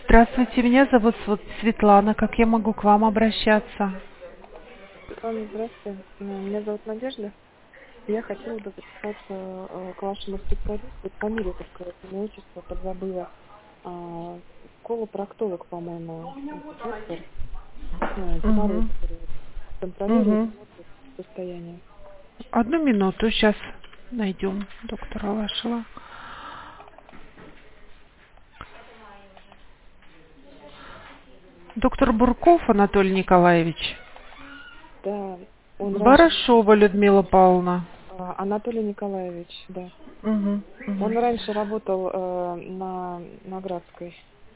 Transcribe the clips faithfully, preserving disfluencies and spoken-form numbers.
Здравствуйте, меня зовут Св- Светлана. Как я могу к вам обращаться? Светлана, здравствуйте. Э, Меня зовут Надежда. Я хотела бы записаться э, к вашему специалисту. Фамилию только имя, отчество подзабыла. А, Колопроктолог, по-моему, это доктор. Э, Геморрой, Угу. который контролирует, Угу. смотрит состояние. Одну минуту, сейчас найдем доктора вашего. Доктор Бурков Анатолий Николаевич. Да, он раньше... Барашова Людмила Павловна. а, Анатолий Николаевич, да. Угу. Он Угу. раньше работал э, на, на Градской.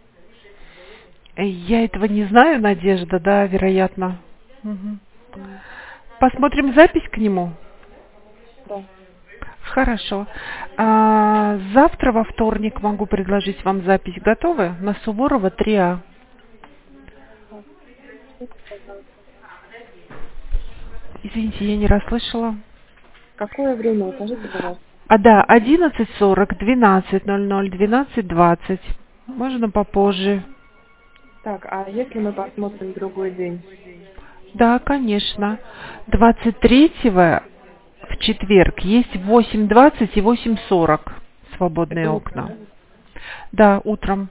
Я этого не знаю, Надежда, да, вероятно. Мгм. М, Посмотрим запись к нему. Да. Хорошо. А, завтра во вторник могу предложить вам запись. Готовы? На Суворова три А. Так, скажите, пожалуйста. Извините, я не расслышала. Какое время, укажите, пожалуйста. А, да, одиннадцать сорок, двенадцать ноль ноль, двенадцать двадцать. Можно попозже. Так, а если мы посмотрим другой день? Да, конечно. двадцать третьего в четверг есть восемь двадцать и восемь сорок Это свободные утром, окна. да? Да, утром.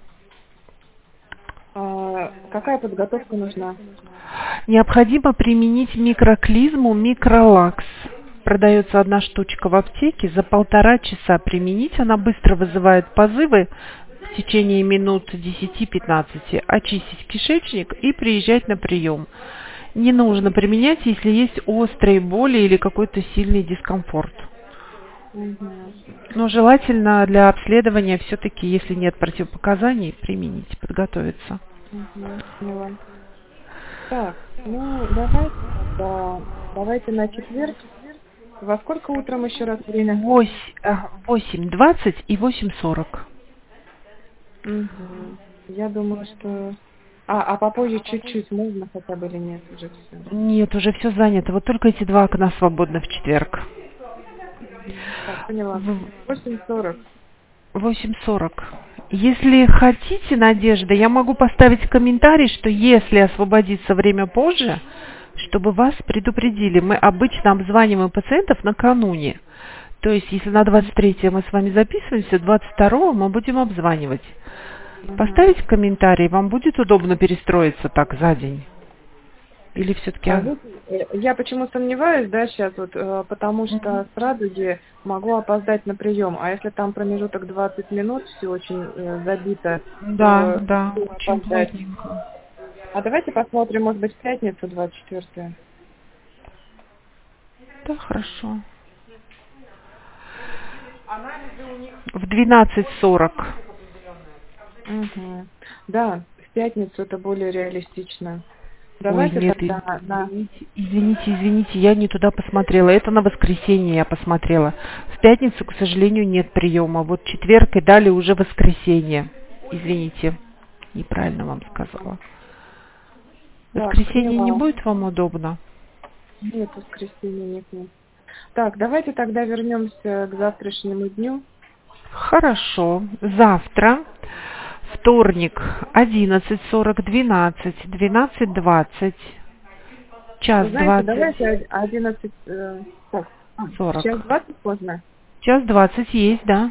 А, какая подготовка нужна? Необходимо применить микроклизму Микролакс. Продается одна штучка в аптеке. За полтора часа применить. Она быстро вызывает позывы в течение минут десяти-пятнадцати. Очистить кишечник и приезжать на прием. Не нужно применять, если есть острые боли или какой-то сильный дискомфорт. Угу. Но желательно для обследования все-таки, если нет противопоказаний, применить, подготовиться. Угу. Поняла. Так, ну давайте тогда, давайте на четверг. Во сколько утром еще раз время? восемь двадцать и восемь сорок. Угу. Я думаю, что... А, а попозже чуть-чуть можно хотя бы или нет уже все? Нет, уже все занято. Вот только эти два окна свободны в четверг. Угу. Так, поняла. В Восемь сорок. восемь сорок. Если хотите, Надежда, я могу поставить комментарий, что если освободится время позже, чтобы вас предупредили. Мы обычно обзваниваем пациентов накануне. То есть, если на двадцать третье мы с вами записываемся, двадцать второго мы будем обзванивать. Угу. Поставить комментарий, вам будет удобно перестроиться так за день? Или все-таки... А вы- э, Я почему сомневаюсь, да, сейчас вот, э, потому что с радуги могу опоздать на прием, а если там промежуток двадцать минут, все очень э, забито, Да, то да, могу очень опоздать. плотненько. А давайте посмотрим, может быть, в пятницу двадцать четвёртое. Да, хорошо. В двенадцать сорок. Угу. Да, в пятницу это более реалистично. Ой, Давайте нет, и- тогда на... извините, извините, извините, я не туда посмотрела. Это на воскресенье я посмотрела. В пятницу, к сожалению, нет приема. Вот четверг и далее уже воскресенье. Извините, неправильно вам сказала. Так, Воскресенье не поняла. будет вам удобно? Нет, воскресенья нет, нет. Так, давайте тогда вернемся к завтрашнему дню. Хорошо. Завтра, вторник, одиннадцать сорок, двенадцать, двенадцать двадцать, час Вы знаете, двадцать, давайте одиннадцать... э, так, а, сейчас сорок. двадцать поздно. Час двадцать есть, да?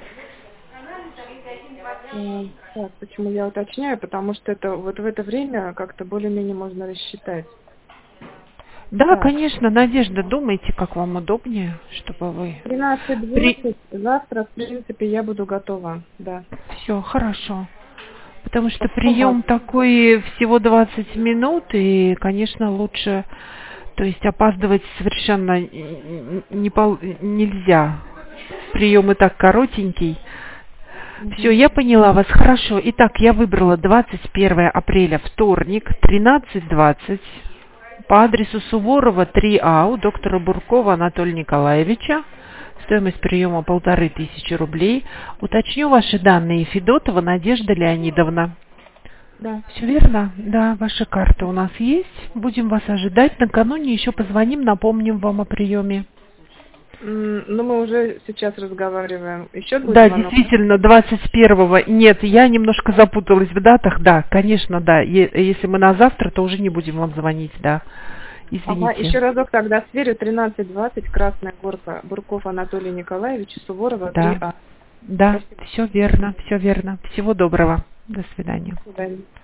Э, Так, почему я уточняю? Потому что это вот в это время как-то более-менее можно рассчитать. Да, Так, конечно, Надежда, думайте, как вам удобнее, чтобы вы... тринадцать При... двадцать. Завтра, в принципе, я буду готова. Да. Все, хорошо. Потому что Потом прием вас- такой всего двадцать минут, и, конечно, лучше, то есть опаздывать совершенно не пол- нельзя. Прием и так коротенький. Все, Мгм. я поняла вас. Хорошо. Итак, я выбрала двадцать первое апреля, вторник, тринадцать двадцать. По адресу Суворова три А у доктора Буркова Анатолия Николаевича. Стоимость приема полторы тысячи рублей. Уточню ваши данные. Федотова Надежда Леонидовна. Да. Все верно? Да, ваши карты у нас есть. Будем вас ожидать. Накануне еще позвоним, напомним вам о приеме. М, Ну, мы уже сейчас разговариваем. Еще будет Да, звонок? действительно, двадцать первого. Нет, я немножко запуталась в датах. Да, конечно, да. Е- Если мы на завтра, то уже не будем вам звонить, да. Ага, Извините. еще разок тогда сверю. тринадцать двадцать, Красная Горка, Бурков Анатолий Николаевич, Суворова, Да, три А. да, Спасибо. все верно, все верно. Всего доброго. До свидания. До свидания.